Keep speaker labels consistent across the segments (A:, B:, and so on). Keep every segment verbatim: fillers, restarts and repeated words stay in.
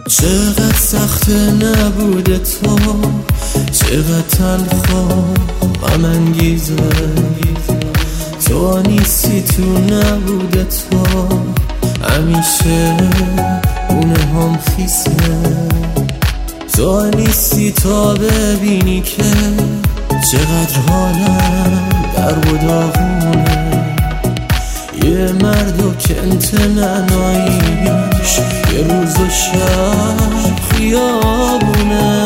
A: چقدر سخت نبود تو، چقدر تلخ غم انگیزه. تو نیستی تو نبود تو، همیشه اونه هم خیسه. تو نیستی تا ببینی که چقدر حالم در و داغونه. یه مردو که انتناناییش یه روز و شب خیابونه.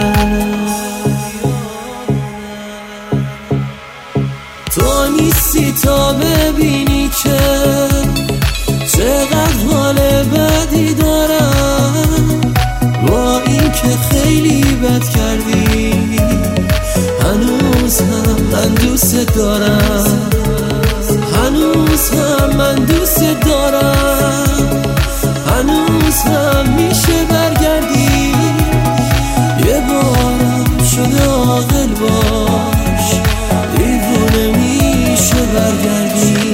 A: تو نیستی تا ببینی که چقدر حال بدی دارم. با این که خیلی بد کردی، هنوز هم من دوست دارم. هنوز هم من دوست دارم. هنوز هم میشه برگردی. یه بارم شده عاقل باش، دیوونه میشه برگردی.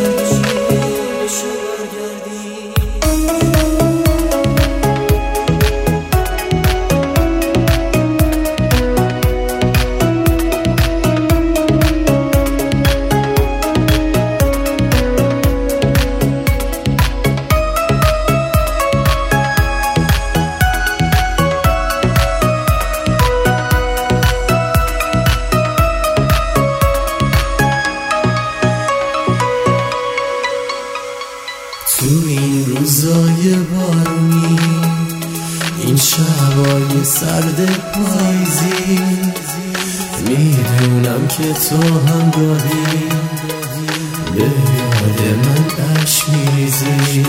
A: تو این روزای بارونی، این شبای سرد پاییزی، میدونم که تو هم گاهی به یاد من عشق میریزی.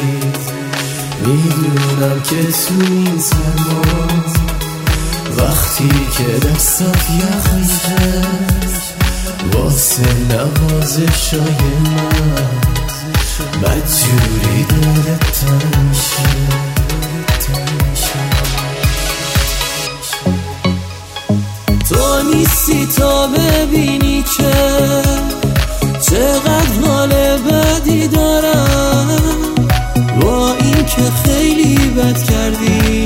A: میدونم که تو این سرما وقتی که دستات یخ میشه، واسه نوازشای من بدجوری دلت تنگ میشه. تو نیستی تا ببینی که چقدر حال بدی دارم. با این که خیلی بد کردی،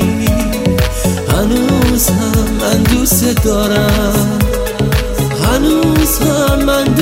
A: هنوز هم من دوست دارم. هنوز هم من